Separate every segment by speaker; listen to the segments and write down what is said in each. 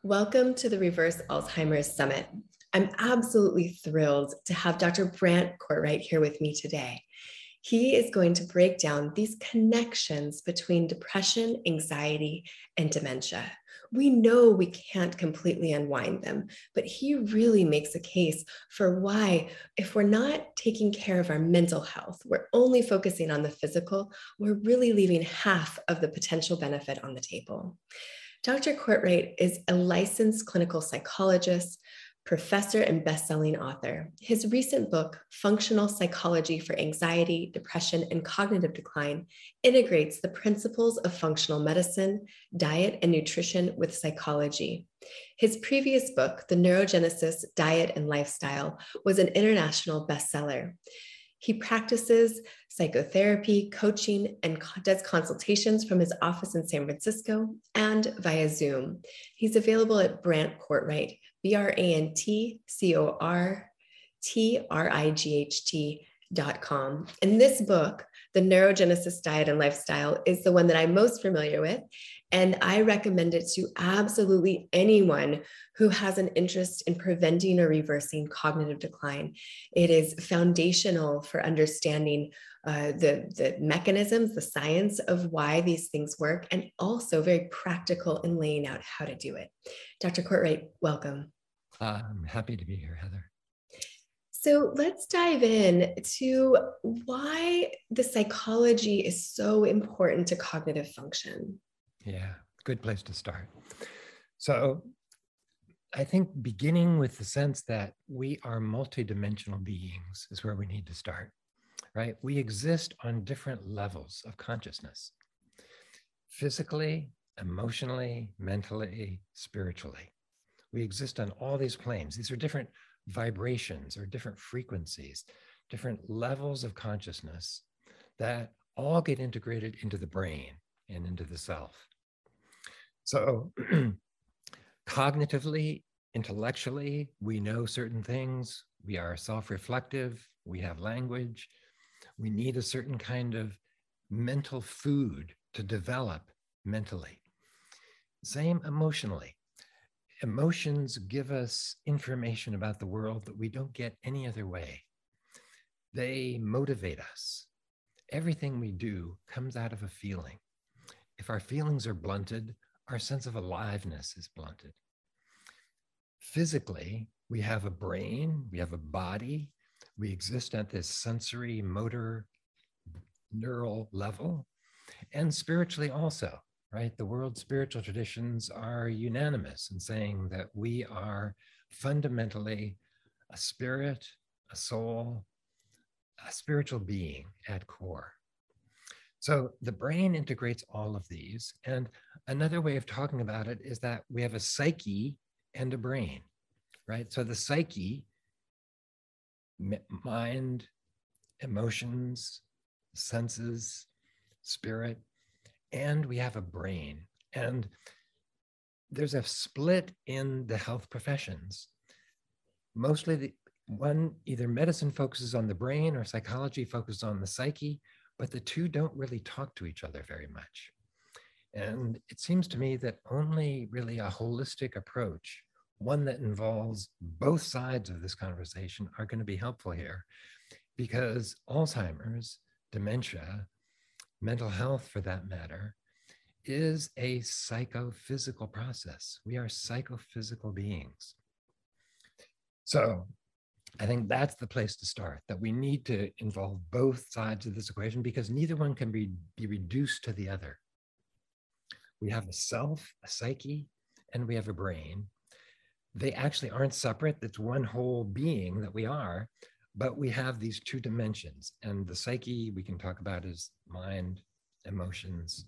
Speaker 1: Welcome to the Reverse Alzheimer's Summit. I'm absolutely thrilled to have Dr. Brant Courtright here with me today. He is going to break down these connections between depression, anxiety, and dementia. We know we can't completely unwind them, but he really makes a case for why, if we're not taking care of our mental health, we're only focusing on the physical, we're really leaving half of the potential benefit on the table. Dr. Courtright is a licensed clinical psychologist, professor, and best-selling author. His recent book, Functional Psychology for Anxiety, Depression, and Cognitive Decline, integrates the principles of functional medicine, diet, and nutrition with psychology. His previous book, The Neurogenesis Diet and Lifestyle, was an international bestseller. He practices psychotherapy, coaching, and does consultations from his office in San Francisco and via Zoom. He's available at Brant Courtright, BrantCourtright.com. And this book, The Neurogenesis Diet and Lifestyle, is the one that I'm most familiar with. And I recommend it to absolutely anyone who has an interest in preventing or reversing cognitive decline. It is foundational for understanding the mechanisms, the science of why these things work, and also very practical in laying out how to do it. Dr. Courtright, welcome.
Speaker 2: I'm happy to be here, Heather.
Speaker 1: So let's dive in to why the psychology is so important to cognitive function.
Speaker 2: Yeah, good place to start. So I think beginning with the sense that we are multidimensional beings is where we need to start, right? We exist on different levels of consciousness, physically, emotionally, mentally, spiritually. We exist on all these planes. These are different vibrations or different frequencies, different levels of consciousness that all get integrated into the brain and into the self. So cognitively, intellectually, we know certain things. We are self-reflective. We have language. We need a certain kind of mental food to develop mentally. Same emotionally. Emotions give us information about the world that we don't get any other way. They motivate us. Everything we do comes out of a feeling. If our feelings are blunted, our sense of aliveness is blunted. Physically, we have a brain, we have a body, we exist at this sensory, motor, neural level, and spiritually also, right? The world's spiritual traditions are unanimous in saying that we are fundamentally a spirit, a soul, a spiritual being at core. So the brain integrates all of these. And another way of talking about it is that we have a psyche and a brain, right? So the psyche, mind, emotions, senses, spirit, and we have a brain. And there's a split in the health professions. Mostly either medicine focuses on the brain or psychology focuses on the psyche, but the two don't really talk to each other very much. And it seems to me that only really a holistic approach, one that involves both sides of this conversation, are going to be helpful here, because Alzheimer's, dementia, mental health for that matter, is a psychophysical process. We are psychophysical beings. So I think that's the place to start, that we need to involve both sides of this equation because neither one can be reduced to the other. We have a self, a psyche, and we have a brain. They actually aren't separate. It's one whole being that we are, but we have these two dimensions. And the psyche we can talk about is mind, emotions,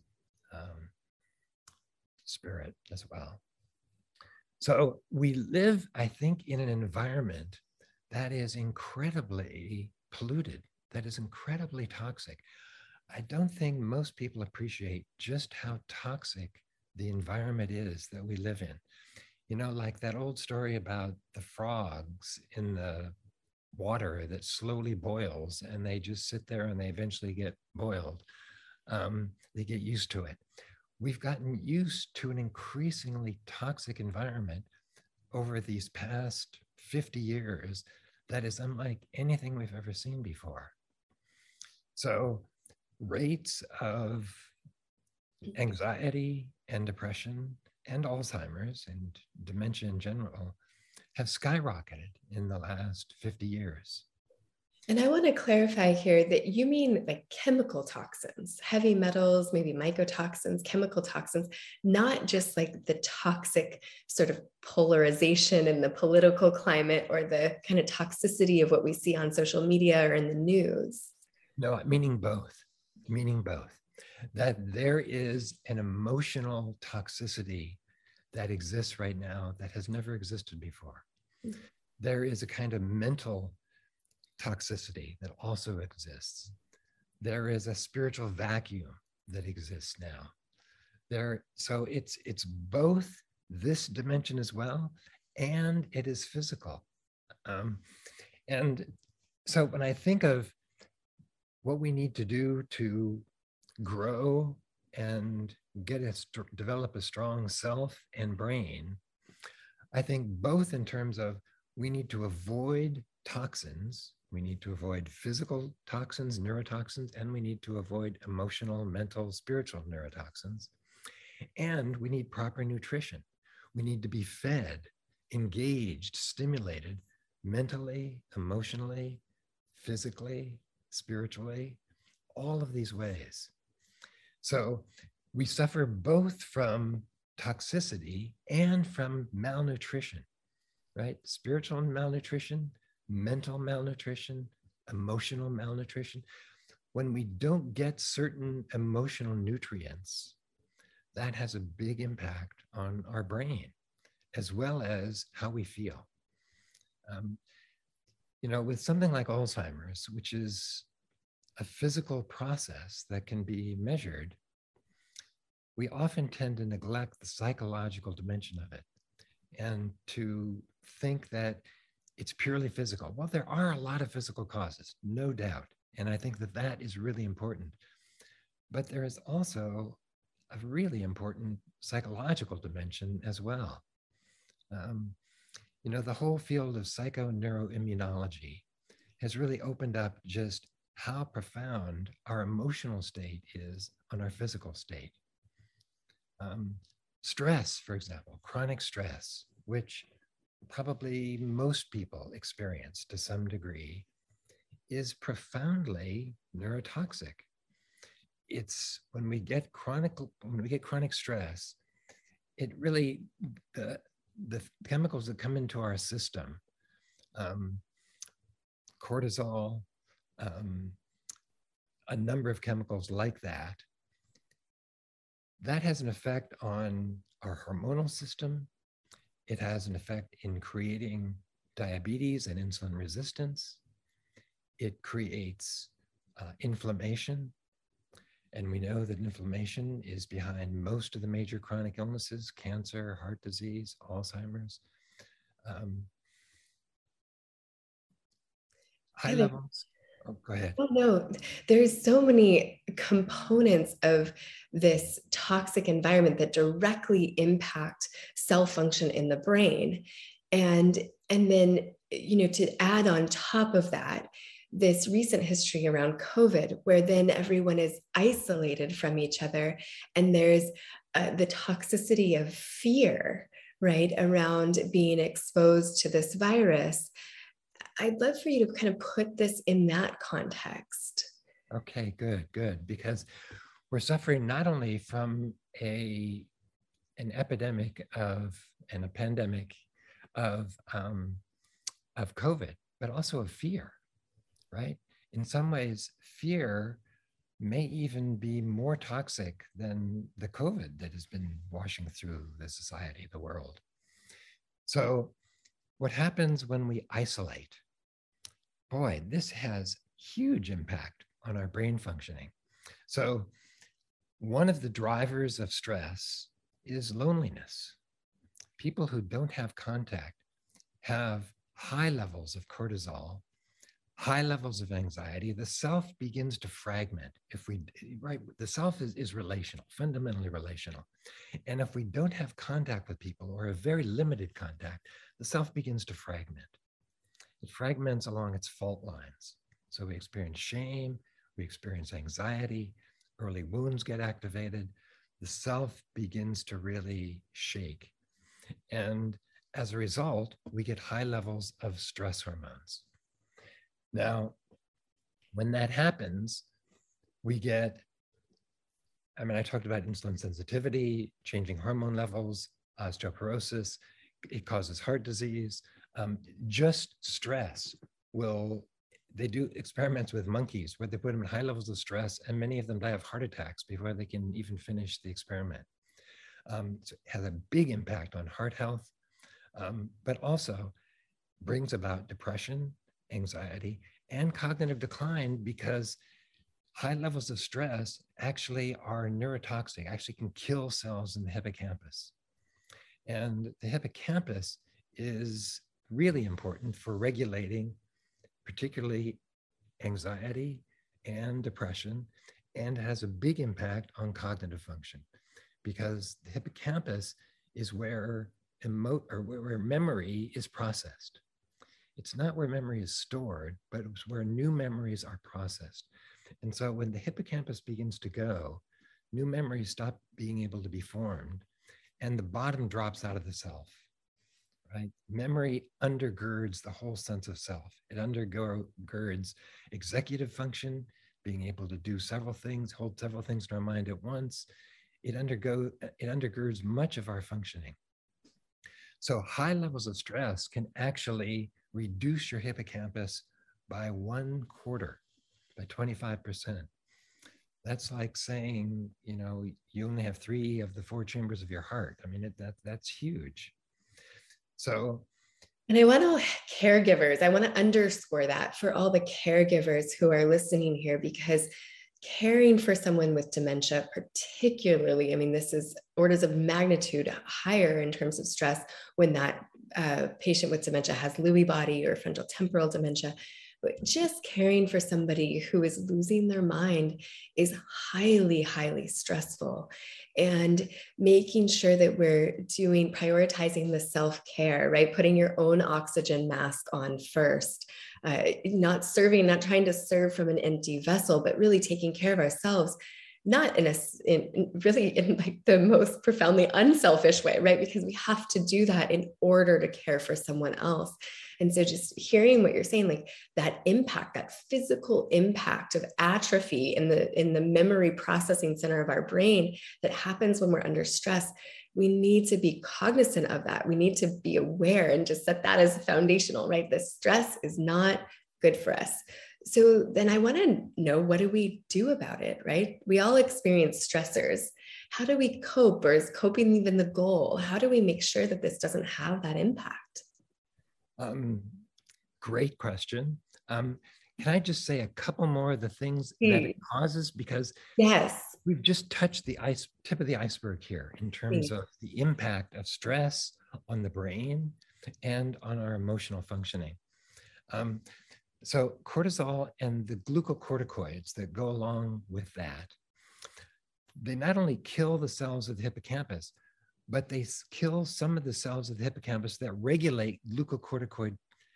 Speaker 2: spirit as well. So we live, I think, in an environment that is incredibly polluted, that is incredibly toxic. I don't think most people appreciate just how toxic the environment is that we live in. You know, like that old story about the frogs in the water that slowly boils and they just sit there and they eventually get boiled. They get used to it. we've gotten used to an increasingly toxic environment over these past 50 years that is unlike anything we've ever seen before. So rates of anxiety and depression and Alzheimer's and dementia in general have skyrocketed in the last 50 years.
Speaker 1: And I want to clarify here that you mean like chemical toxins, heavy metals, maybe mycotoxins, chemical toxins, not just like the toxic sort of polarization in the political climate or the kind of toxicity of what we see on social media or in the news.
Speaker 2: No, meaning both, that there is an emotional toxicity that exists right now that has never existed before. There is a kind of mental toxicity that also exists. There is a spiritual vacuum that exists now. So it's both this dimension as well, and it is physical. And so when I think of what we need to do to grow and develop a strong self and brain, I think both in terms of we need to avoid toxins, we need to avoid physical toxins, neurotoxins, and we need to avoid emotional, mental, spiritual neurotoxins. And we need proper nutrition. We need to be fed, engaged, stimulated mentally, emotionally, physically, spiritually, all of these ways. So we suffer both from toxicity and from malnutrition, right? Spiritual malnutrition, mental malnutrition, emotional malnutrition. When we don't get certain emotional nutrients, that has a big impact on our brain, as well as how we feel. With something like Alzheimer's, which is a physical process that can be measured, we often tend to neglect the psychological dimension of it and to think that it's purely physical. Well, there are a lot of physical causes, no doubt. And I think that that is really important. But there is also a really important psychological dimension as well. The whole field of psychoneuroimmunology has really opened up just how profound our emotional state is on our physical state. Stress, for example, chronic stress, which probably most people experience to some degree, is profoundly neurotoxic. It's when we get chronic stress, it really, the chemicals that come into our system, cortisol, a number of chemicals like that has an effect on our hormonal system. It has an effect in creating diabetes and insulin resistance. It creates inflammation. And we know that inflammation is behind most of the major chronic illnesses: cancer, heart disease, Alzheimer's. High levels. Oh, go ahead.
Speaker 1: Oh, no, there's so many components of this toxic environment that directly impact cell function in the brain. And then, to add on top of that, this recent history around COVID, where then everyone is isolated from each other. And there's the toxicity of fear, right, around being exposed to this virus. I'd love for you to kind of put this in that context.
Speaker 2: Okay, good. Because we're suffering not only from an epidemic and a pandemic of COVID, but also of fear, right? In some ways, fear may even be more toxic than the COVID that has been washing through the society, the world. So what happens when we isolate? Boy, this has huge impact on our brain functioning. So one of the drivers of stress is loneliness. People who don't have contact have high levels of cortisol, high levels of anxiety, the self begins to fragment. Right, the self is relational, fundamentally relational. And if we don't have contact with people or a very limited contact, the self begins to fragment. It fragments along its fault lines. So we experience shame, we experience anxiety, early wounds get activated, the self begins to really shake. And as a result, we get high levels of stress hormones. Now, when that happens, we get, I talked about insulin sensitivity, changing hormone levels, osteoporosis, it causes heart disease. Just stress they do experiments with monkeys where they put them in high levels of stress, and many of them die of heart attacks before they can even finish the experiment. So it has a big impact on heart health, but also brings about depression, anxiety, and cognitive decline, because high levels of stress actually are neurotoxic, actually can kill cells in the hippocampus. And the hippocampus is really important for regulating particularly anxiety and depression, and has a big impact on cognitive function, because the hippocampus is where memory is processed. It's not where memory is stored, but it's where new memories are processed. And so when the hippocampus begins to go, new memories stop being able to be formed, and the bottom drops out of the self, right? Memory undergirds the whole sense of self. It undergirds executive function, being able to do several things, hold several things in our mind at once. It undergirds much of our functioning. So high levels of stress can actually reduce your hippocampus by 1/4, by 25%. That's like saying, you only have 3 of the 4 chambers of your heart. That's huge. So,
Speaker 1: and I want to underscore that for all the caregivers who are listening here, because caring for someone with dementia, particularly, this is orders of magnitude higher in terms of stress when that patient with dementia has Lewy body or frontotemporal dementia. But just caring for somebody who is losing their mind is highly, highly stressful. And making sure that we're prioritizing the self-care, right? Putting your own oxygen mask on first, not trying to serve from an empty vessel, but really taking care of ourselves, not in like the most profoundly unselfish way, right? Because we have to do that in order to care for someone else. And so just hearing what you're saying, like that impact, that physical impact of atrophy in the memory processing center of our brain that happens when we're under stress, we need to be cognizant of that. We need to be aware and just set that as foundational, right? The stress is not good for us. So then I want to know, what do we do about it, right? We all experience stressors. How do we cope, or is coping even the goal? How do we make sure that this doesn't have that impact?
Speaker 2: Great question. Can I just say a couple more of the things that it causes? Because
Speaker 1: yes,
Speaker 2: we've just touched the tip of the iceberg here in terms of the impact of stress on the brain and on our emotional functioning. So cortisol and the glucocorticoids that go along with that, they not only kill the cells of the hippocampus, but they kill some of the cells of the hippocampus that regulate glucocorticoid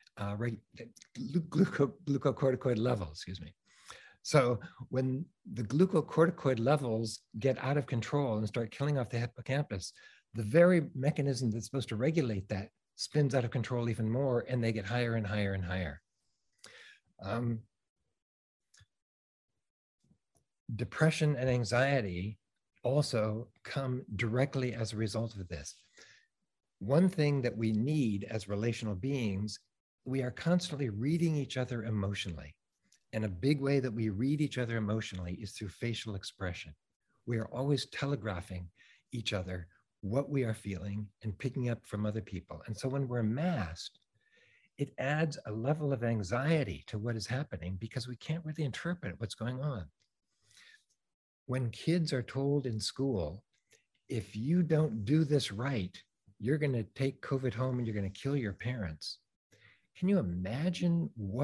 Speaker 2: levels, So when the glucocorticoid levels get out of control and start killing off the hippocampus, the very mechanism that's supposed to regulate that spins out of control even more, and they get higher and higher and higher. Depression and anxiety also come directly as a result of this. One thing that we need as relational beings, we are constantly reading each other emotionally. And a big way that we read each other emotionally is through facial expression. We are always telegraphing each other what we are feeling and picking up from other people. And so when we're masked, it adds a level of anxiety to what is happening, because we can't really interpret what's going on. When kids are told in school, if you don't do this right, you're going to take COVID home and you're going to kill your parents. Can you imagine what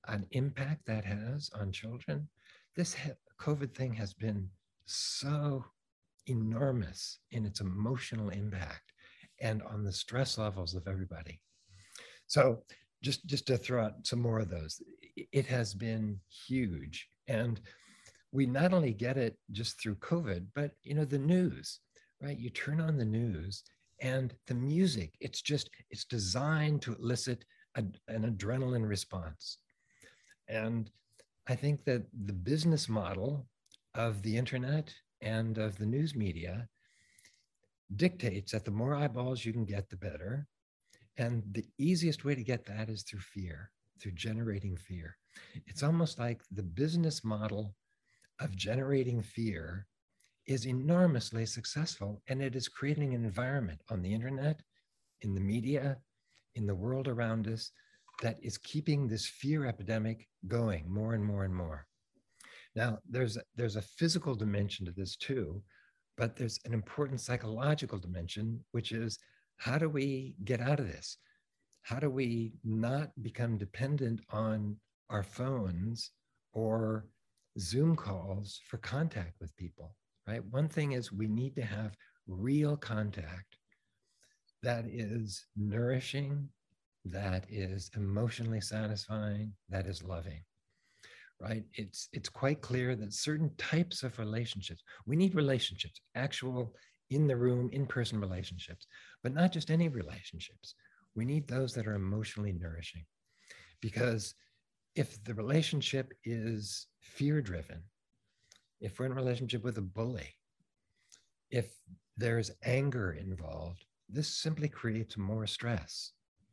Speaker 2: an impact that has on children. This COVID thing has been so enormous in its emotional impact and on the stress levels of everybody. So just to throw out some more of those, it has been huge. And we not only get it just through COVID, but the news, right? You turn on the news and the music, it's designed to elicit an adrenaline response. And I think that the business model of the internet and of the news media dictates that the more eyeballs you can get, the better. And the easiest way to get that is through fear, through generating fear. It's almost like the business model of generating fear is enormously successful, and it is creating an environment on the internet, in the media, in the world around us that is keeping this fear epidemic going more and more and more. Now, there's a physical dimension to this too, but there's an important psychological dimension, which is, how do we get out of this? How do we not become dependent on our phones or Zoom calls for contact with people, right? One thing is, we need to have real contact that is nourishing, that is emotionally satisfying, that is loving, right? It's quite clear that certain types of relationships, we need relationships, actual in the room, in-person relationships, but not just any relationships. We need those that are emotionally nourishing, because if the relationship is fear-driven, if we're in a relationship with a bully, if there's anger involved, this simply creates more stress.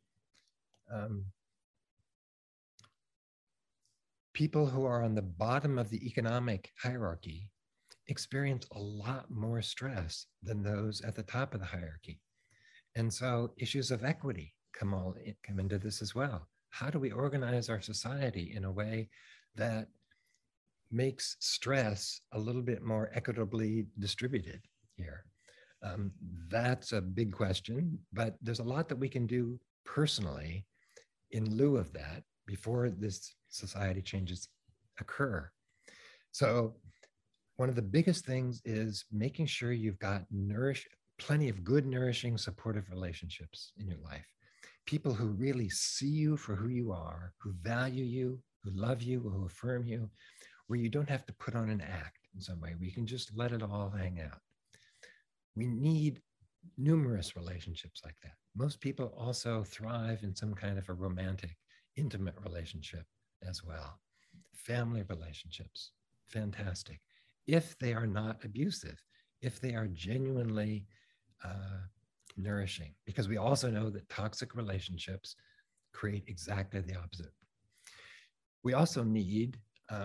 Speaker 2: People who are on the bottom of the economic hierarchy experience a lot more stress than those at the top of the hierarchy. And so issues of equity come into this as well. How do we organize our society in a way that makes stress a little bit more equitably distributed here? That's a big question, but there's a lot that we can do personally in lieu of that before this society changes occur. So one of the biggest things is making sure you've got plenty of good, nourishing, supportive relationships in your life. People who really see you for who you are, who value you, who love you, who affirm you, where you don't have to put on an act in some way, where you can just let it all hang out. We need numerous relationships like that. Most people also thrive in some kind of a romantic, intimate relationship as well. Family relationships, fantastic. If they are not abusive, if they are genuinely nourishing, because we also know that toxic relationships create exactly the opposite. We also need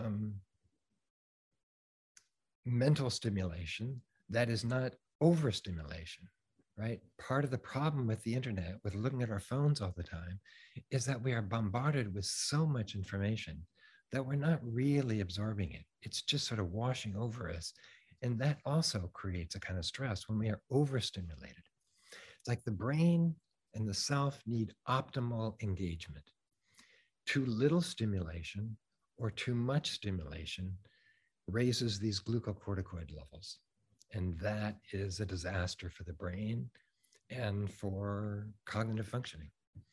Speaker 2: mental stimulation that is not overstimulation, right? Part of the problem with the internet, with looking at our phones all the time, is that we are bombarded with so much information that we're not really absorbing it. It's just sort of washing over us. And that also creates a kind of stress when we are overstimulated. It's like the brain and the self need optimal engagement. Too little stimulation or too much stimulation raises these glucocorticoid levels. And that is a disaster for the brain and for cognitive functioning.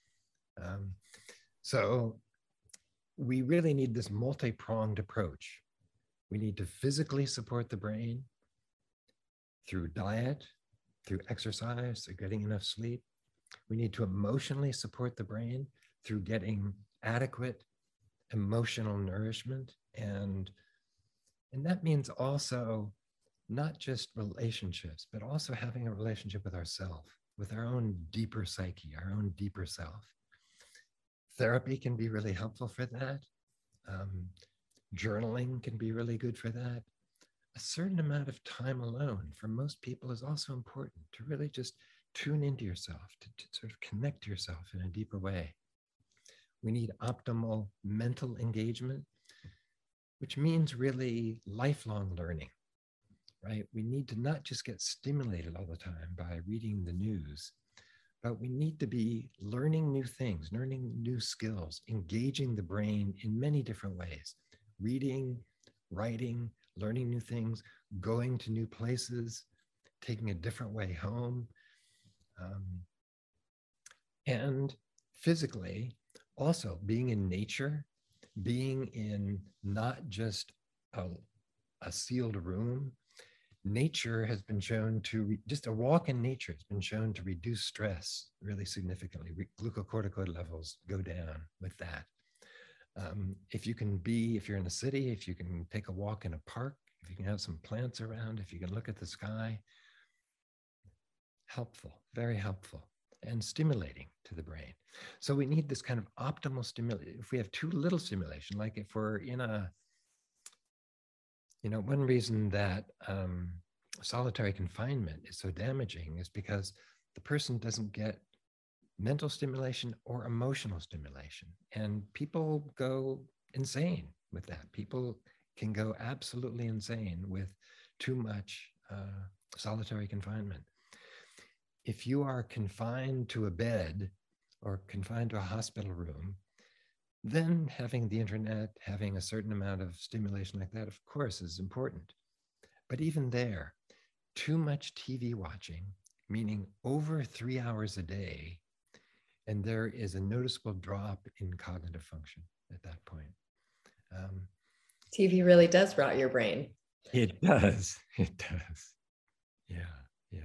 Speaker 2: So we really need this multi-pronged approach. We need to physically support the brain through diet, through exercise, through getting enough sleep. We need to emotionally support the brain through getting adequate emotional nourishment. And that means also not just relationships, but also having a relationship with ourselves, with our own deeper psyche, our own deeper self. Therapy can be really helpful for that. Journaling can be really good for that. A certain amount of time alone for most people is also important, to really just tune into yourself, to sort of connect to yourself in a deeper way. We need optimal mental engagement, which means really lifelong learning, right? We need to not just get stimulated all the time by reading the news, but we need to be learning new things, learning new skills, engaging the brain in many different ways, reading, writing, learning new things, going to new places, taking a different way home. And physically, also being in nature, being in not just a sealed room. Nature has been shown to, just a walk in nature has been shown to reduce stress really significantly. Glucocorticoid levels go down with that. If you're in a city, if you can take a walk in a park, if you can have some plants around, if you can look at the sky, helpful, very helpful, and stimulating to the brain. So we need this kind of optimal stimulation. If we have too little stimulation, like if we're in one reason that solitary confinement is so damaging is because the person doesn't get mental stimulation or emotional stimulation. And people go insane with that. People can go absolutely insane with too much solitary confinement. If you are confined to a bed or confined to a hospital room, then having the internet, having a certain amount of stimulation like that, of course, is important. But even there, too much TV watching, meaning over 3 hours a day, and there is a noticeable drop in cognitive function at that point.
Speaker 1: TV really does rot your brain.
Speaker 2: It does. It does. Yeah. Yeah.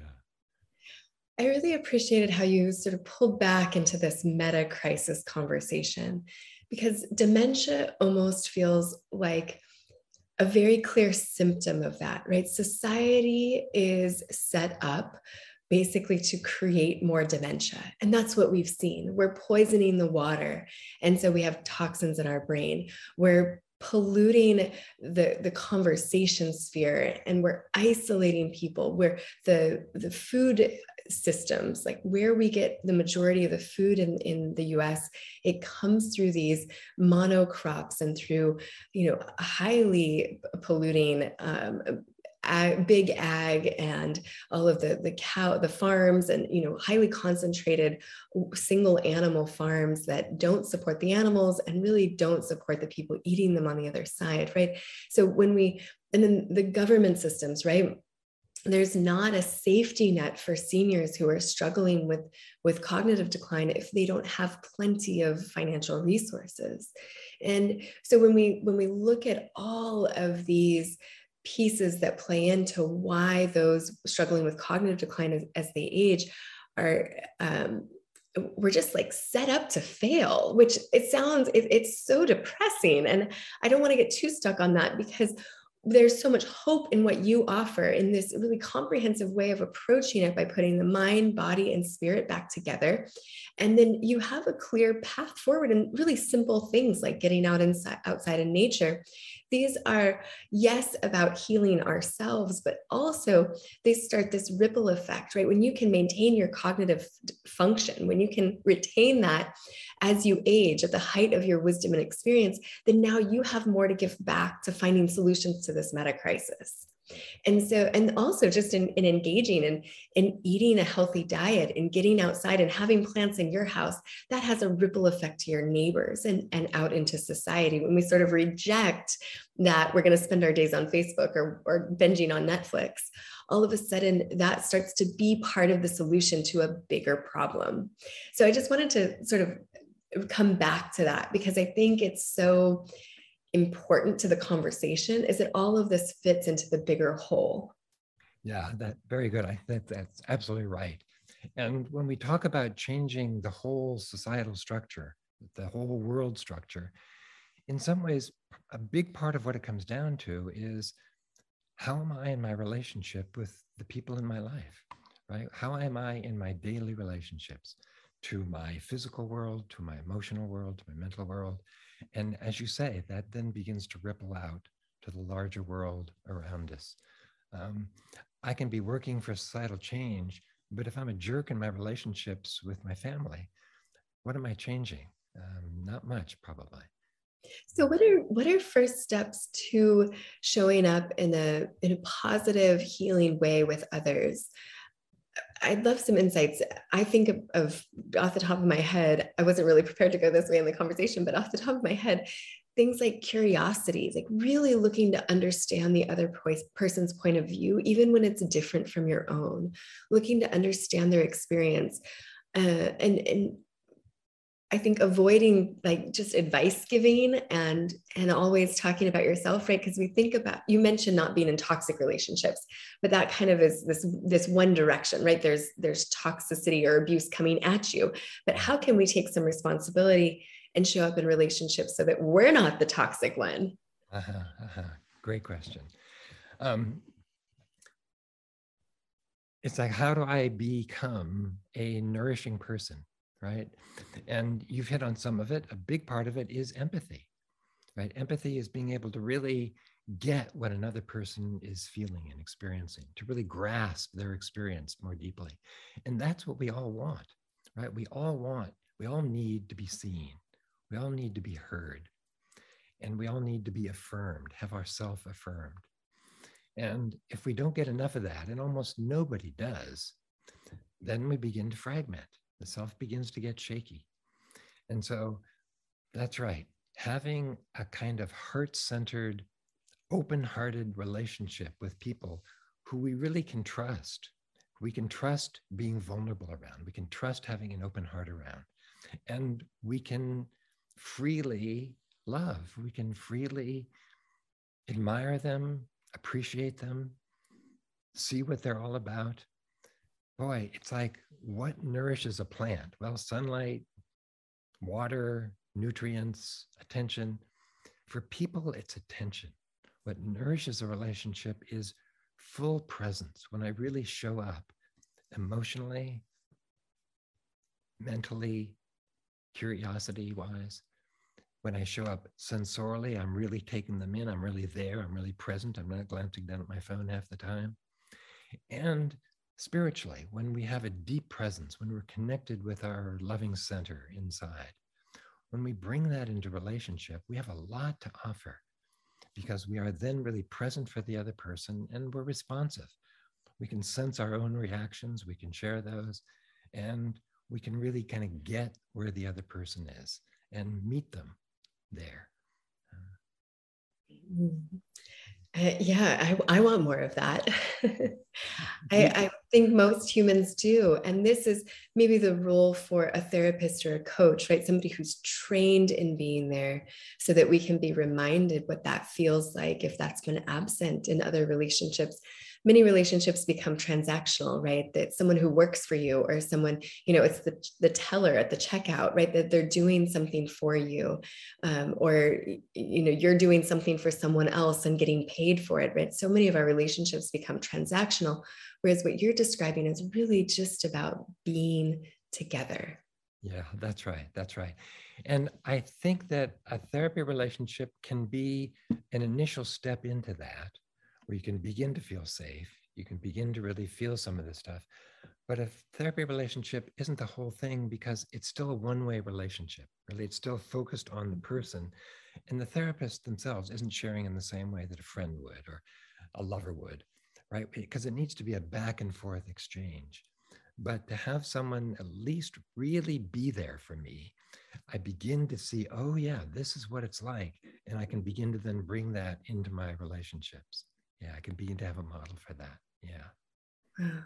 Speaker 1: I really appreciated how you sort of pulled back into this meta crisis conversation, because dementia almost feels like a very clear symptom of that, right? Society is set up basically to create more dementia. And that's what we've seen. We're poisoning the water. And so we have toxins in our brain. We're polluting the conversation sphere, and we're isolating people, where the food systems, like where we get the majority of the food in the US, it comes through these monocrops and through, highly polluting big ag and all of the farms, and highly concentrated single animal farms that don't support the animals and really don't support the people eating them on the other side, right? So and then the government systems, right? There's not a safety net for seniors who are struggling with cognitive decline if they don't have plenty of financial resources. And so when we look at all of these pieces that play into why those struggling with cognitive decline as they age are, we're just like set up to fail, which it's so depressing. And I don't want to get too stuck on that, because there's so much hope in what you offer in this really comprehensive way of approaching it by putting the mind, body, and spirit back together. And then you have a clear path forward, and really simple things like getting outside in nature. These are, yes, about healing ourselves, but also they start this ripple effect, right? When you can maintain your cognitive function, when you can retain that as you age at the height of your wisdom and experience, then now you have more to give back to finding solutions to this meta crisis. And also just in engaging in eating a healthy diet and getting outside and having plants in your house, that has a ripple effect to your neighbors and out into society. When we sort of reject that we're going to spend our days on Facebook or binging on Netflix, all of a sudden that starts to be part of the solution to a bigger problem. So I just wanted to sort of come back to that, because I think it's so important to the conversation, is that all of this fits into the bigger whole.
Speaker 2: Yeah, very good. I think that's absolutely right. And when we talk about changing the whole societal structure, the whole world structure, in some ways, a big part of what it comes down to is, how am I in my relationship with the people in my life, right? How am I in my daily relationships to my physical world, to my emotional world, to my mental world? And as you say, that then begins to ripple out to the larger world around us. I can be working for societal change, but if I'm a jerk in my relationships with my family, what am I changing? Not much, probably.
Speaker 1: So what are first steps to showing up in a positive, healing way with others? I'd love some insights. I think of off the top of my head, I wasn't really prepared to go this way in the conversation, but off the top of my head, things like curiosities, like really looking to understand the other person's point of view, even when it's different from your own, looking to understand their experience. And I think avoiding like just advice giving and always talking about yourself, right? Because we think about, you mentioned not being in toxic relationships, but that kind of is this one direction, right? There's toxicity or abuse coming at you, but how can we take some responsibility and show up in relationships so that we're not the toxic one?
Speaker 2: Great question. It's like, how do I become a nourishing person? Right? And you've hit on some of it. A big part of it is empathy, right? Empathy is being able to really get what another person is feeling and experiencing, to really grasp their experience more deeply. And that's what we all want, right? We all need to be seen. We all need to be heard. And we all need to be affirmed, have ourselves affirmed. And if we don't get enough of that, and almost nobody does, then we begin to fragment. The self begins to get shaky. And so that's right. Having a kind of heart-centered, open-hearted relationship with people who we really can trust. We can trust being vulnerable around. We can trust having an open heart around. And we can freely love. We can freely admire them, appreciate them, see what they're all about. Boy, it's like, what nourishes a plant? Well, sunlight, water, nutrients, attention. For people, it's attention. What nourishes a relationship is full presence. When I really show up emotionally, mentally, curiosity-wise. When I show up sensorially, I'm really taking them in. I'm really there. I'm really present. I'm not glancing down at my phone half the time. And spiritually, when we have a deep presence, when we're connected with our loving center inside, when we bring that into relationship, we have a lot to offer because we are then really present for the other person and we're responsive. We can sense our own reactions, we can share those, and we can really kind of get where the other person is and meet them there.
Speaker 1: Yeah, I want more of that. I think most humans do. And this is maybe the role for a therapist or a coach, right? Somebody who's trained in being there so that we can be reminded what that feels like if that's been absent in other relationships. Many relationships become transactional, right? That someone who works for you or someone, it's the teller at the checkout, right? That they're doing something for you, or, you're doing something for someone else and getting paid for it, right? So many of our relationships become transactional, whereas what you're describing is really just about being together.
Speaker 2: Yeah, that's right. That's right. And I think that a therapy relationship can be an initial step into that, where you can begin to feel safe. You can begin to really feel some of this stuff. But a therapy relationship isn't the whole thing because it's still a one-way relationship. Really, it's still focused on the person. And the therapist themselves isn't sharing in the same way that a friend would or a lover would, right? Because it needs to be a back and forth exchange. But to have someone at least really be there for me, I begin to see, oh yeah, this is what it's like. And I can begin to then bring that into my relationships. Yeah, I can begin to have a model for that. Yeah.
Speaker 1: Wow.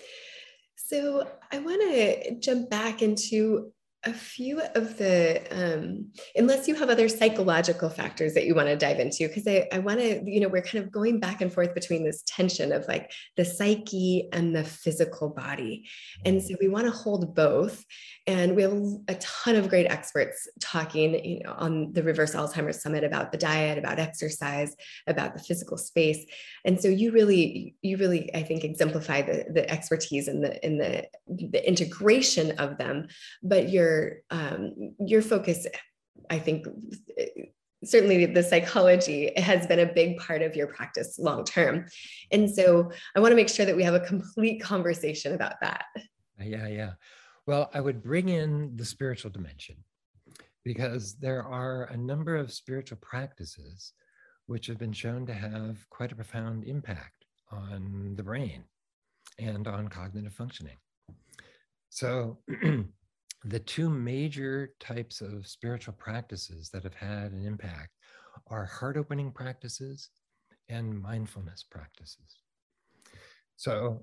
Speaker 1: So I want to jump back into a few of the, unless you have other psychological factors that you want to dive into, because I want to, we're kind of going back and forth between this tension of like the psyche and the physical body. And so we want to hold both. And we have a ton of great experts talking, on the Reverse Alzheimer's Summit about the diet, about exercise, about the physical space. And so you really, I think, exemplify the expertise and the integration of them. But your focus, I think, certainly the psychology has been a big part of your practice long term. And so I want to make sure that we have a complete conversation about that.
Speaker 2: Yeah. Well, I would bring in the spiritual dimension because there are a number of spiritual practices which have been shown to have quite a profound impact on the brain and on cognitive functioning. So the two major types of spiritual practices that have had an impact are heart opening practices and mindfulness practices. So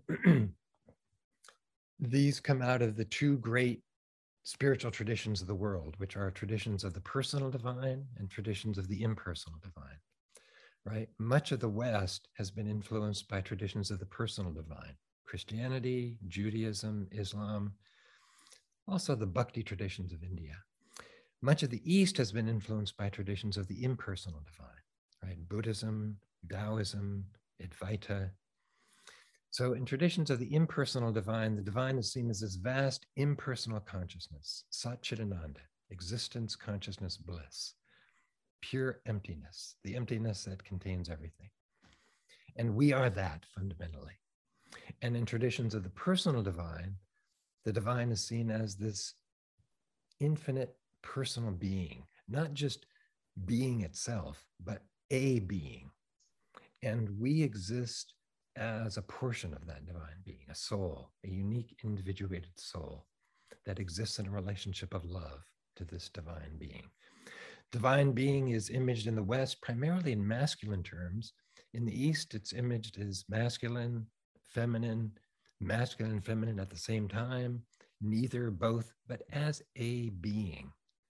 Speaker 2: these come out of the two great spiritual traditions of the world, which are traditions of the personal divine and traditions of the impersonal divine, right? Much of the West has been influenced by traditions of the personal divine: Christianity, Judaism, Islam, also the Bhakti traditions of India. Much of the East has been influenced by traditions of the impersonal divine, right? Buddhism, Taoism, Advaita. So in traditions of the impersonal divine, the divine is seen as this vast impersonal consciousness, Satchidananda, existence, consciousness, bliss, pure emptiness, the emptiness that contains everything. And we are that fundamentally. And in traditions of the personal divine, the divine is seen as this infinite personal being, not just being itself, but a being. And we exist as a portion of that divine being, a soul, a unique individuated soul that exists in a relationship of love to this divine being. Divine being is imaged in the West primarily in masculine terms. In the East, it's imaged as masculine, feminine at the same time, neither, both, but as a being.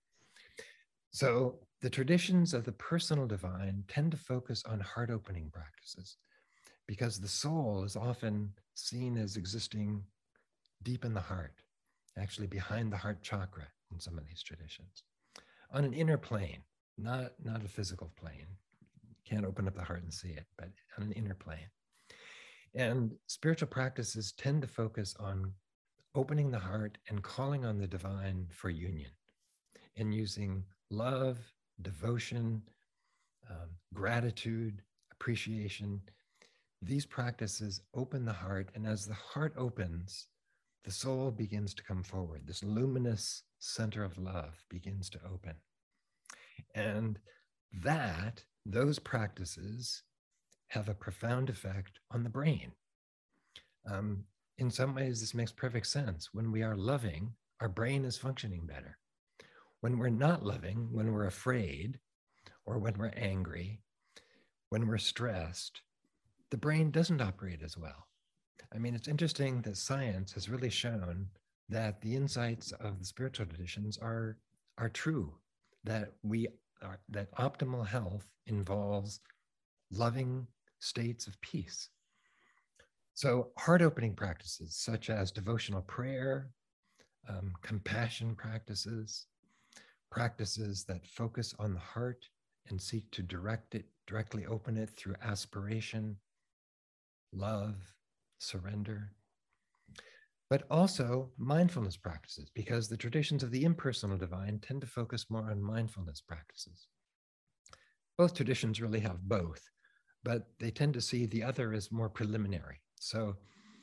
Speaker 2: So the traditions of the personal divine tend to focus on heart-opening practices because the soul is often seen as existing deep in the heart, actually behind the heart chakra in some of these traditions, on an inner plane, not a physical plane. Can't open up the heart and see it, but on an inner plane. And spiritual practices tend to focus on opening the heart and calling on the divine for union, and using love, devotion, gratitude, appreciation. These practices open the heart, and as the heart opens, the soul begins to come forward. This luminous center of love begins to open. And those practices have a profound effect on the brain. In some ways, this makes perfect sense. When we are loving, our brain is functioning better. When we're not loving, when we're afraid, or when we're angry, when we're stressed, the brain doesn't operate as well. I mean, it's interesting that science has really shown that the insights of the spiritual traditions are true, that that optimal health involves loving states of peace. So heart-opening practices such as devotional prayer, compassion practices that focus on the heart and seek to directly open it through aspiration, love, surrender. But also mindfulness practices, because the traditions of the impersonal divine tend to focus more on mindfulness practices. Both traditions really have both, but they tend to see the other as more preliminary. So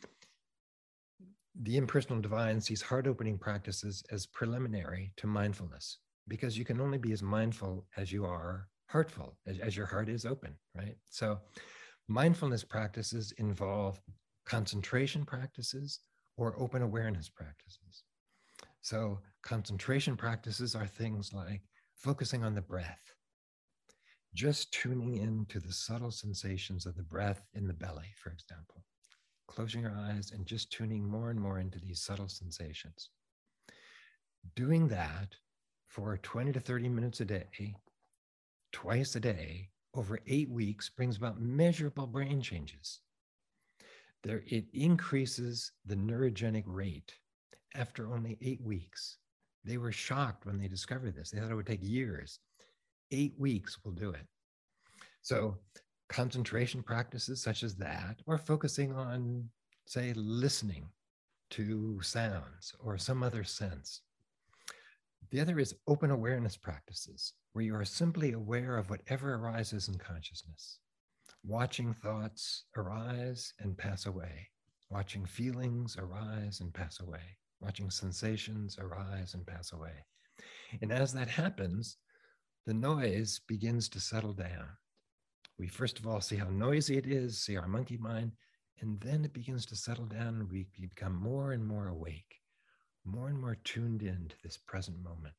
Speaker 2: the impersonal divine sees heart-opening practices as preliminary to mindfulness, because you can only be as mindful as you are heartful, as your heart is open, right? So mindfulness practices involve concentration practices or open awareness practices. So concentration practices are things like focusing on the breath, just tuning into the subtle sensations of the breath in the belly, for example. Closing your eyes and just tuning more and more into these subtle sensations. Doing that for 20 to 30 minutes a day, twice a day, over 8 weeks brings about measurable brain changes. It increases the neurogenic rate after only 8 weeks. They were shocked when they discovered this. They thought it would take years. 8 weeks will do it. So concentration practices such as that, or focusing on, say, listening to sounds or some other sense. The other is open awareness practices, where you are simply aware of whatever arises in consciousness, watching thoughts arise and pass away, watching feelings arise and pass away, watching sensations arise and pass away. And as that happens, the noise begins to settle down. We first of all see how noisy it is, see our monkey mind, and then it begins to settle down and we become more and more awake, more and more tuned into this present moment.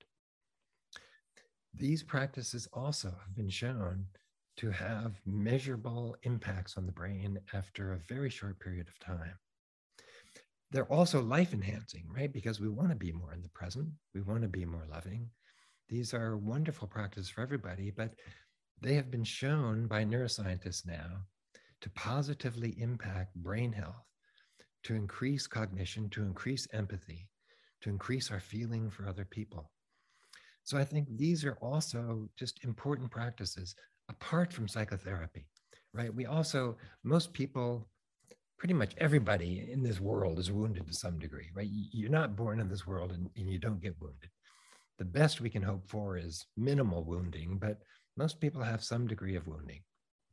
Speaker 2: These practices also have been shown to have measurable impacts on the brain after a very short period of time. They're also life enhancing, right? Because we want to be more in the present. We want to be more loving. These are wonderful practices for everybody, but they have been shown by neuroscientists now to positively impact brain health, to increase cognition, to increase empathy, to increase our feeling for other people. So I think these are also just important practices apart from psychotherapy, right? We also, most people, pretty much everybody in this world is wounded to some degree, right? You're not born in this world and you don't get wounded. The best we can hope for is minimal wounding, but most people have some degree of wounding.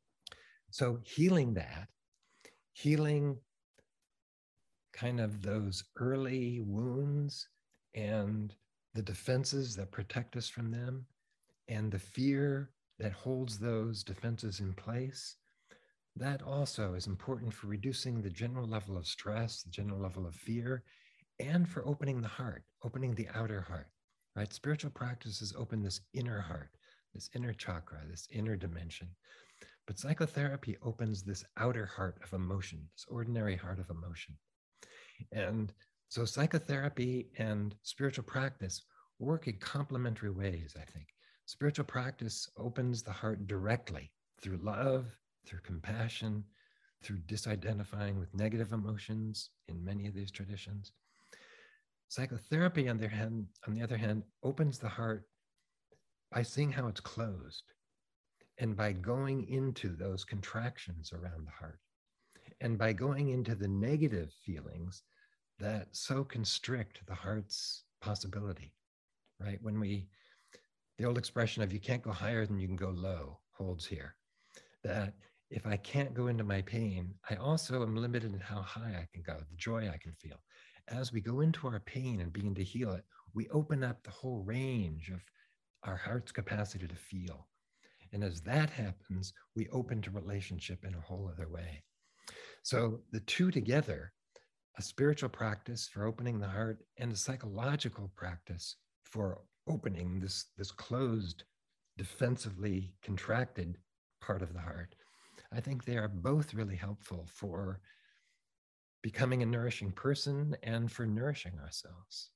Speaker 2: So healing that, healing kind of those early wounds and the defenses that protect us from them, and the fear that holds those defenses in place, that also is important for reducing the general level of stress, the general level of fear, and for opening the heart, opening the outer heart, right? Spiritual practices open this inner heart, this inner chakra, this inner dimension. But psychotherapy opens this outer heart of emotion, this ordinary heart of emotion. And so psychotherapy and spiritual practice work in complementary ways, I think. Spiritual practice opens the heart directly through love, through compassion, through disidentifying with negative emotions in many of these traditions. Psychotherapy, on the other hand, opens the heart by seeing how it's closed and by going into those contractions around the heart and by going into the negative feelings that so constrict the heart's possibility, right? The old expression of you can't go higher than you can go low holds here. That if I can't go into my pain, I also am limited in how high I can go, the joy I can feel. As we go into our pain and begin to heal it, we open up the whole range of our heart's capacity to feel. And as that happens, we open to relationship in a whole other way. So the two together, a spiritual practice for opening the heart and a psychological practice for opening this closed, defensively contracted part of the heart, I think they are both really helpful for becoming a nourishing person and for nourishing ourselves.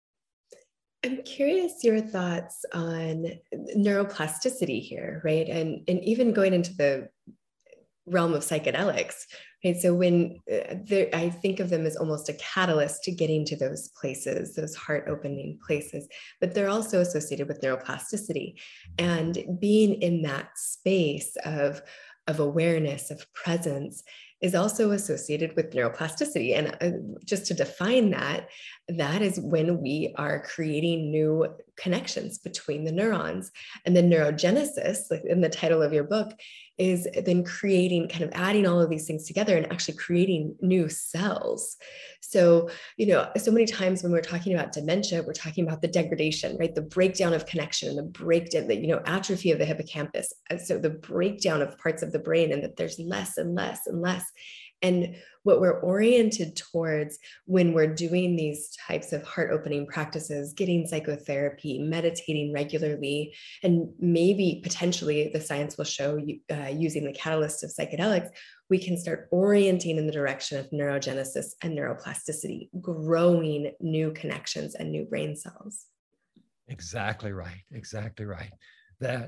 Speaker 1: I'm curious your thoughts on neuroplasticity here, right? And even going into the realm of psychedelics, right? So when I think of them as almost a catalyst to getting to those places, those heart opening places, but they're also associated with neuroplasticity and being in that space of awareness, of presence, is also associated with neuroplasticity. And just to define that, that is when we are creating new connections between the neurons. And the neurogenesis, like in the title of your book, is then creating, kind of adding all of these things together and actually creating new cells. So, so many times when we're talking about dementia, we're talking about the degradation, right? The breakdown of connection, the breakdown, the atrophy of the hippocampus. So the breakdown of parts of the brain, and that there's less and less and less. And what we're oriented towards when we're doing these types of heart opening practices, getting psychotherapy, meditating regularly, and maybe potentially the science will show using the catalyst of psychedelics, we can start orienting in the direction of neurogenesis and neuroplasticity, growing new connections and new brain cells.
Speaker 2: Exactly right. Exactly right. That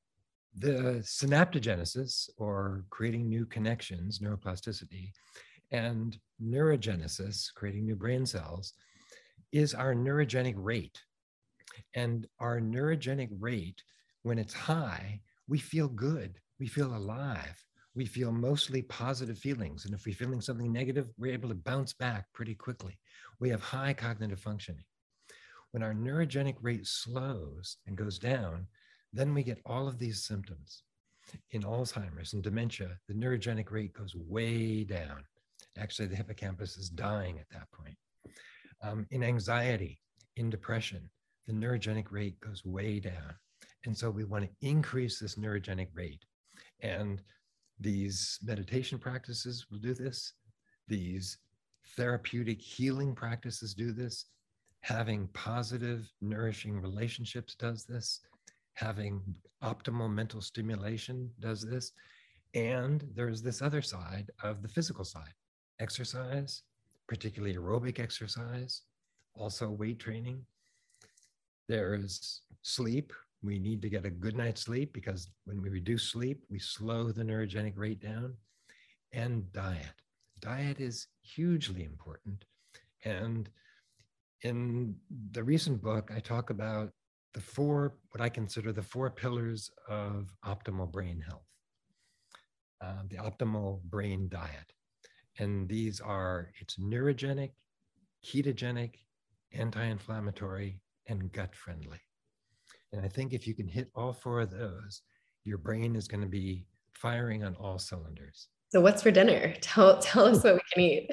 Speaker 2: the synaptogenesis, or creating new connections, neuroplasticity, and neurogenesis, creating new brain cells, is our neurogenic rate. And our neurogenic rate, when it's high, we feel good, we feel alive, we feel mostly positive feelings. And if we're feeling something negative, we're able to bounce back pretty quickly. We have high cognitive functioning. When our neurogenic rate slows and goes down, then we get all of these symptoms. In Alzheimer's and dementia, the neurogenic rate goes way down. Actually, the hippocampus is dying at that point. In anxiety, in depression, the neurogenic rate goes way down. And so we want to increase this neurogenic rate. And these meditation practices will do this. These therapeutic healing practices do this. Having positive, nourishing relationships does this. Having optimal mental stimulation does this. And there's this other side of the physical side, exercise, particularly aerobic exercise, also weight training. There's sleep. We need to get a good night's sleep because when we reduce sleep, we slow the neurogenic rate down. And diet. Diet is hugely important. And in the recent book, I talk about what I consider the 4 pillars of optimal brain health, the optimal brain diet. And these are, it's neurogenic, ketogenic, anti-inflammatory, and gut friendly. And I think if you can hit all 4 of those, your brain is going to be firing on all cylinders.
Speaker 1: So what's for dinner? Tell us what we can eat.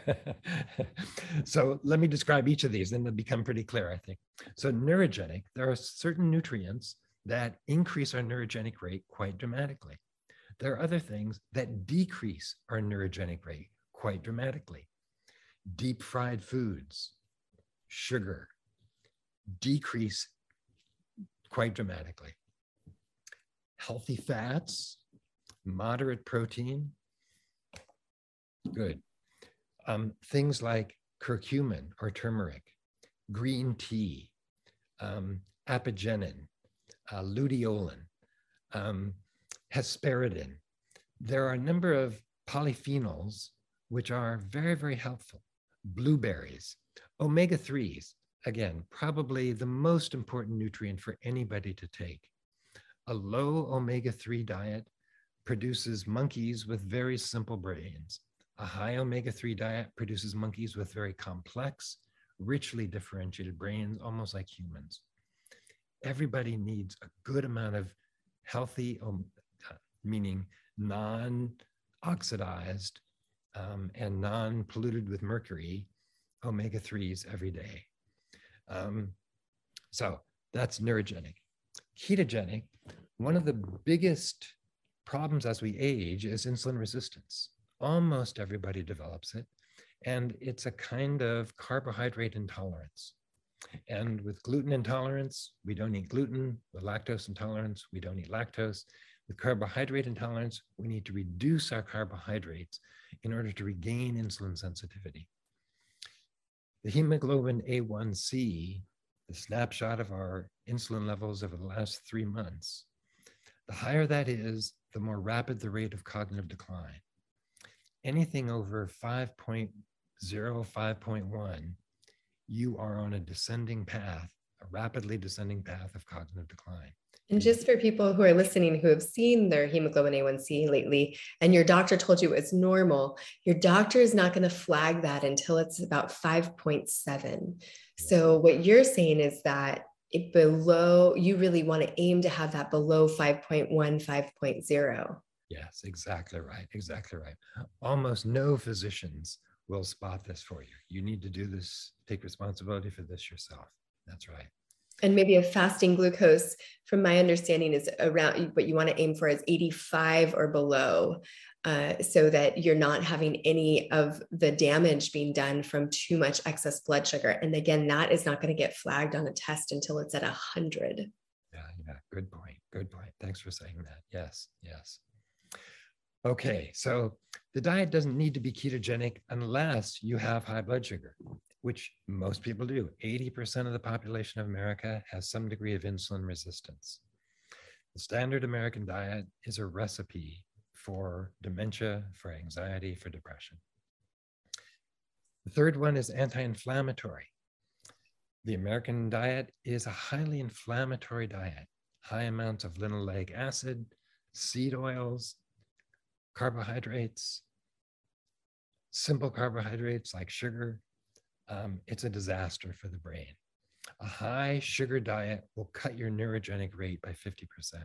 Speaker 2: So let me describe each of these, then they'll become pretty clear, I think. So neurogenic, there are certain nutrients that increase our neurogenic rate quite dramatically. There are other things that decrease our neurogenic rate quite dramatically. Deep fried foods, sugar, decrease quite dramatically. Healthy fats, moderate protein, good. Things like curcumin or turmeric, green tea, apigenin, luteolin, hesperidin. There are a number of polyphenols which are very, very helpful. Blueberries, omega-3s, again, probably the most important nutrient for anybody to take. A low omega-3 diet produces monkeys with very simple brains. A high omega-3 diet produces monkeys with very complex, richly differentiated brains, almost like humans. Everybody needs a good amount of healthy, meaning non-oxidized and non-polluted with mercury omega-3s every day. So that's neurogenic. Ketogenic, one of the biggest problems as we age is insulin resistance. Almost everybody develops it, and it's a kind of carbohydrate intolerance. And with gluten intolerance, we don't eat gluten. With lactose intolerance, we don't eat lactose. With carbohydrate intolerance, we need to reduce our carbohydrates in order to regain insulin sensitivity. The hemoglobin A1C, the snapshot of our insulin levels over the last 3 months, the higher that is, the more rapid the rate of cognitive decline. Anything over 5.0, 5.1, you are on a descending path, a rapidly descending path of cognitive decline.
Speaker 1: And just for people who are listening who have seen their hemoglobin A1C lately, and your doctor told you it's normal, your doctor is not going to flag that until it's about 5.7. So what you're saying is that you really want to aim to have that below 5.1, 5.0.
Speaker 2: Yes, exactly right. Exactly right. Almost no physicians will spot this for you. You need to do this, take responsibility for this yourself. That's right.
Speaker 1: And maybe a fasting glucose, from my understanding, is around, what you want to aim for is 85 or below, so that you're not having any of the damage being done from too much excess blood sugar. And again, that is not going to get flagged on a test until it's at 100.
Speaker 2: Yeah, good point. Good point. Thanks for saying that. Yes, yes. Okay, so the diet doesn't need to be ketogenic unless you have high blood sugar, which most people do. 80% of the population of America has some degree of insulin resistance. The standard American diet is a recipe for dementia, for anxiety, for depression. The third one is anti-inflammatory. The American diet is a highly inflammatory diet, high amounts of linoleic acid, seed oils, carbohydrates, simple carbohydrates like sugar. It's a disaster for the brain. A high sugar diet will cut your neurogenic rate by 50%.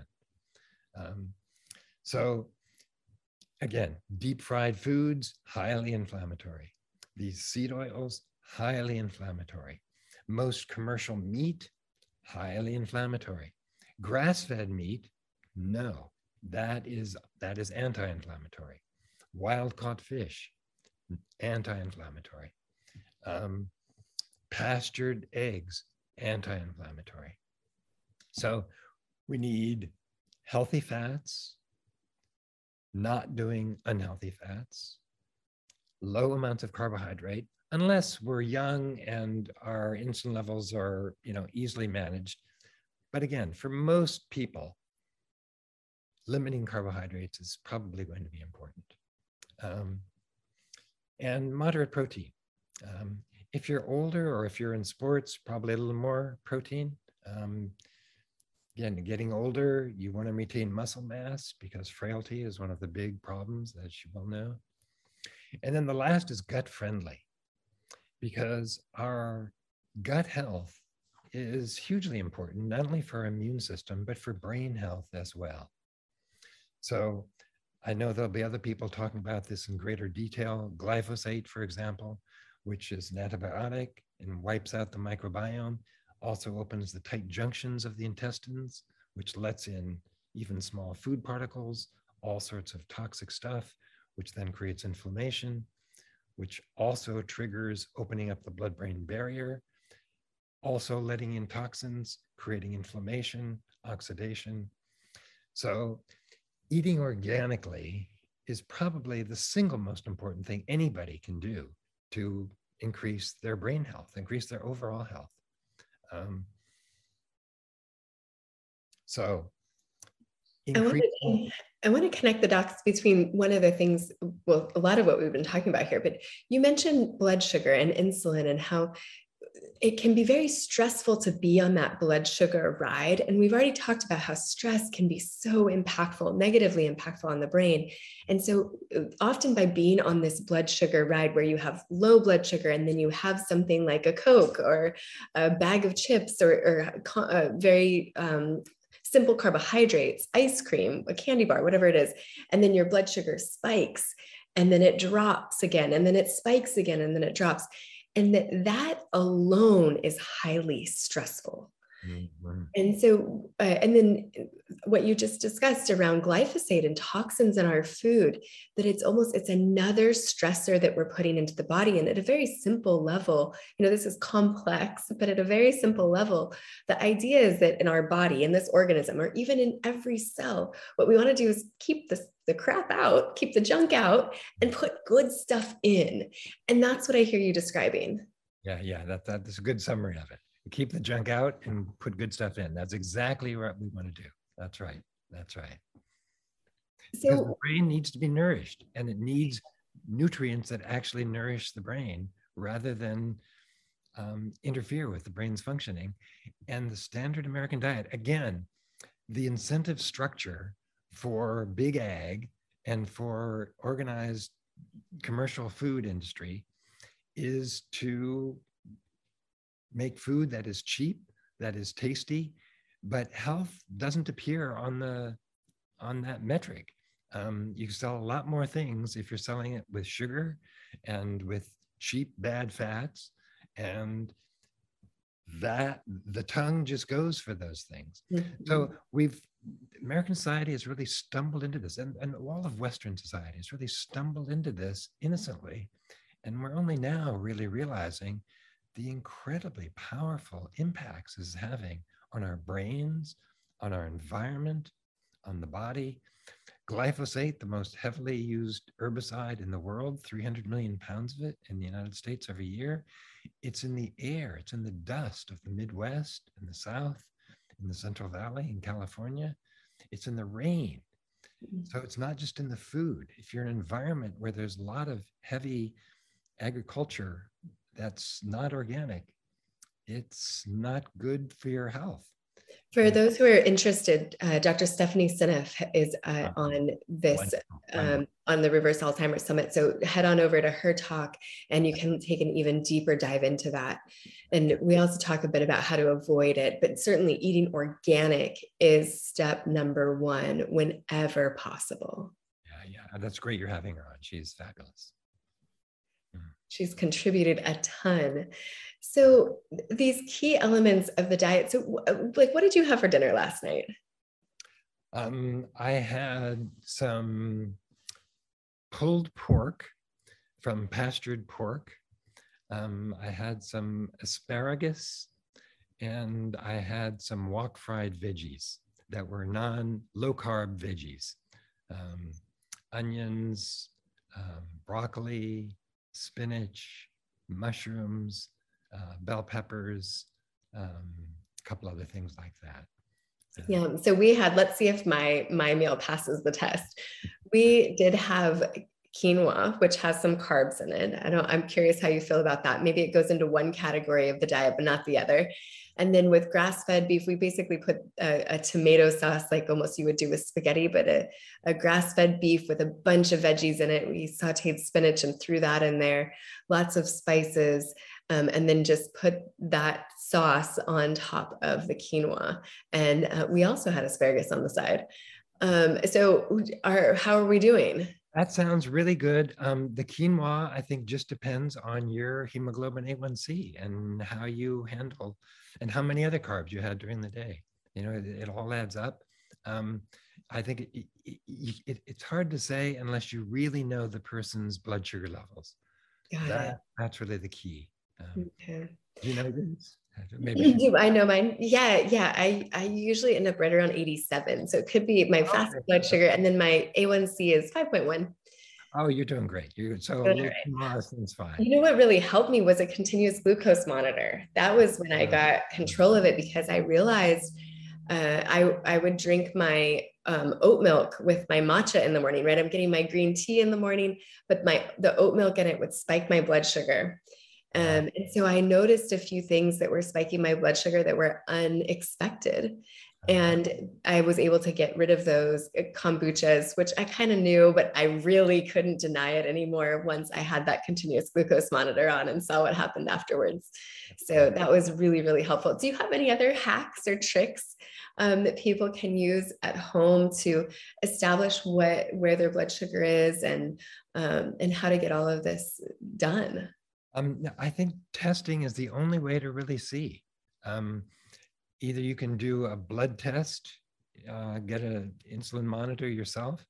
Speaker 2: So again, deep fried foods, highly inflammatory. These seed oils, highly inflammatory. Most commercial meat, highly inflammatory. Grass-fed meat, no, that is anti-inflammatory. Wild-caught fish, anti-inflammatory. pastured eggs, anti-inflammatory. So we need healthy fats, not doing unhealthy fats, low amounts of carbohydrate, unless we're young and our insulin levels are, easily managed. But again, for most people, limiting carbohydrates is probably going to be important. And moderate protein. If you're older or if you're in sports, probably a little more protein. Again, getting older, you want to retain muscle mass because frailty is one of the big problems, as you well know. And then the last is gut friendly, because our gut health is hugely important, not only for our immune system, but for brain health as well. So I know there'll be other people talking about this in greater detail. Glyphosate, for example, which is an antibiotic and wipes out the microbiome, also opens the tight junctions of the intestines, which lets in even small food particles, all sorts of toxic stuff, which then creates inflammation, which also triggers opening up the blood-brain barrier, also letting in toxins, creating inflammation, oxidation. So eating organically is probably the single most important thing anybody can do to increase their brain health, increase their overall health. So
Speaker 1: I want to connect the dots between one of the things, well, a lot of what we've been talking about here, but you mentioned blood sugar and insulin and how it can be very stressful to be on that blood sugar ride. And we've already talked about how stress can be so impactful, negatively impactful on the brain. And so often by being on this blood sugar ride where you have low blood sugar and then you have something like a Coke or a bag of chips or very simple carbohydrates, ice cream, a candy bar, whatever it is, and then your blood sugar spikes and then it drops again, and then it spikes again, and then it drops. And that alone is highly stressful. Mm-hmm. And so, and then what you just discussed around glyphosate and toxins in our food, that it's another stressor that we're putting into the body. And at a very simple level, this is complex, but at a very simple level, the idea is that in our body, in this organism, or even in every cell, what we want to do is keep the crap out, keep the junk out, and put good stuff in. And that's what I hear you describing.
Speaker 2: Yeah, that's a good summary of it. Keep the junk out and put good stuff in. That's exactly what we want to do. That's right. So because the brain needs to be nourished, and it needs nutrients that actually nourish the brain rather than interfere with the brain's functioning. And the standard American diet, again, the incentive structure for big ag and for organized commercial food industry is to make food that is cheap, that is tasty, but health doesn't appear on that metric. You can sell a lot more things if you're selling it with sugar and with cheap, bad fats, and that the tongue just goes for those things. Mm-hmm. So American society has really stumbled into this, and all of Western society has really stumbled into this innocently. And we're only now really realizing the incredibly powerful impacts this is having on our brains, on our environment, on the body. Glyphosate, the most heavily used herbicide in the world, 300 million pounds of it in the United States every year. It's in the air, it's in the dust of the Midwest, in the South, in the Central Valley, in California. It's in the rain. So it's not just in the food. If you're in an environment where there's a lot of heavy agriculture that's not organic, it's not good for your health.
Speaker 1: For those who are interested, Dr. Stephanie Seneff is on this, on the Reverse Alzheimer's Summit. So head on over to her talk and you can take an even deeper dive into that. And we also talk a bit about how to avoid it, but certainly eating organic is step number one whenever possible.
Speaker 2: Yeah, that's great you're having her on. She's fabulous.
Speaker 1: She's contributed a ton. So these key elements of the diet. So what did you have for dinner last night?
Speaker 2: I had some pulled pork from pastured pork I had some asparagus, and I had some wok fried veggies that were low carb veggies. Onions, broccoli, spinach, mushrooms, bell peppers, a couple other things like that.
Speaker 1: Yeah. So we had, let's see if my meal passes the test. We did have quinoa, which has some carbs in it. I'm curious how you feel about that. Maybe it goes into one category of the diet, but not the other. And then with grass-fed beef, we basically put a tomato sauce, like almost you would do with spaghetti, but a grass-fed beef with a bunch of veggies in it. We sauteed spinach and threw that in there, lots of spices, and then just put that sauce on top of the quinoa. And we also had asparagus on the side. How are we doing?
Speaker 2: That sounds really good. The quinoa, I think, just depends on your hemoglobin A1C and how you handle and how many other carbs you had during the day. You know, it all adds up. I think it's hard to say unless you really know the person's blood sugar levels. That's really the key.
Speaker 1: Okay.
Speaker 2: Do you know this?
Speaker 1: Do I know mine? Yeah. I usually end up right around 87. So it could be my fasting blood sugar, and then my A1C is 5.1.
Speaker 2: Oh, you're doing great. Seems fine.
Speaker 1: You know what really helped me was a continuous glucose monitor. That was when I got control of it, because I realized I would drink my oat milk with my matcha in the morning, right? I'm getting my green tea in the morning, but the oat milk in it would spike my blood sugar. And so I noticed a few things that were spiking my blood sugar that were unexpected. And I was able to get rid of those kombuchas, which I kind of knew, but I really couldn't deny it anymore once I had that continuous glucose monitor on and saw what happened afterwards. So that was really, really helpful. Do you have any other hacks or tricks that people can use at home to establish where their blood sugar is and how to get all of this done?
Speaker 2: I think testing is the only way to really see. Either you can do a blood test, get an insulin monitor yourself,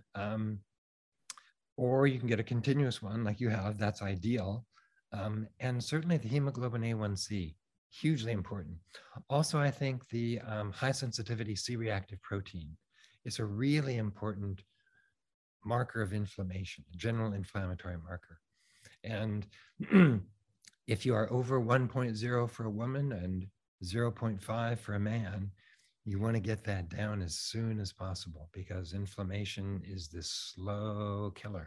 Speaker 2: or you can get a continuous one like you have. That's ideal. And certainly the hemoglobin A1C, hugely important. Also, I think the high sensitivity C-reactive protein is a really important marker of inflammation, a general inflammatory marker. And if you are over 1.0 for a woman and 0.5 for a man, you want to get that down as soon as possible, because inflammation is this slow killer.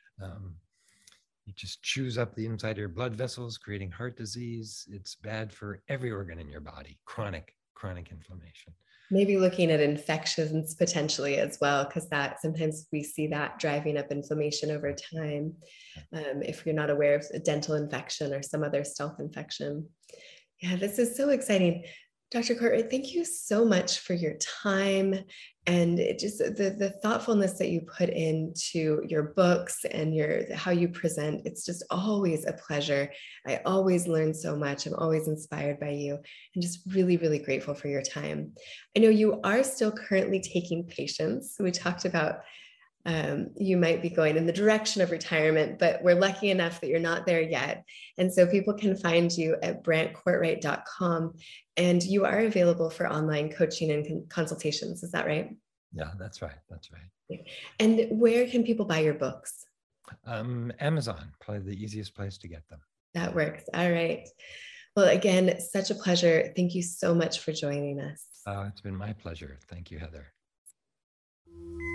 Speaker 2: It just chews up the inside of your blood vessels, creating heart disease. It's bad for every organ in your body, chronic inflammation.
Speaker 1: Maybe looking at infections potentially as well, because that sometimes we see that driving up inflammation over time. If you're not aware of a dental infection or some other stealth infection. Yeah, this is so exciting. Dr. Courtright, thank you so much for your time and just the thoughtfulness that you put into your books and how you present. It's just always a pleasure. I always learn so much. I'm always inspired by you, and just really, really grateful for your time. I know you are still currently taking patients. We talked about you might be going in the direction of retirement, but we're lucky enough that you're not there yet. And so people can find you at brantcourtright.com, and you are available for online coaching and consultations. Is that right?
Speaker 2: Yeah, that's right. That's right.
Speaker 1: And where can people buy your books?
Speaker 2: Amazon, probably the easiest place to get them.
Speaker 1: That works. All right. Well, again, such a pleasure. Thank you so much for joining us.
Speaker 2: It's been my pleasure. Thank you, Heather.